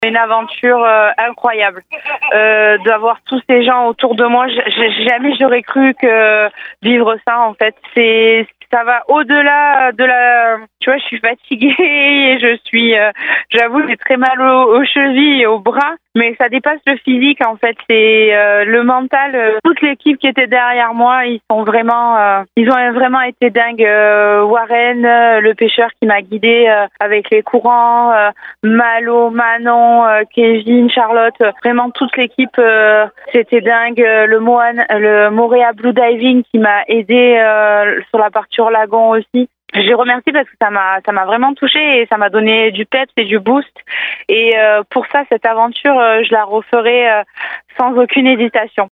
Une aventure incroyable. D'avoir tous ces gens autour de moi, jamais j'aurais cru que vivre ça en fait. Ça va au-delà de la. Tu vois, je suis fatiguée et j'avoue, j'ai très mal aux chevilles et aux bras, mais ça dépasse le physique en fait. C'est le mental. Toute l'équipe qui était derrière moi, ils ont vraiment été dingues. Warren, le pêcheur qui m'a guidée avec les courants, Malo, Manon, Kevin, Charlotte, vraiment toute l'équipe, c'était dingue. Le Moréa Blue Diving qui m'a aidée sur la partie lagon aussi. Je les remercie parce que ça m'a vraiment touchée et ça m'a donné du peps et du boost. Et pour ça, cette aventure, je la referai sans aucune hésitation.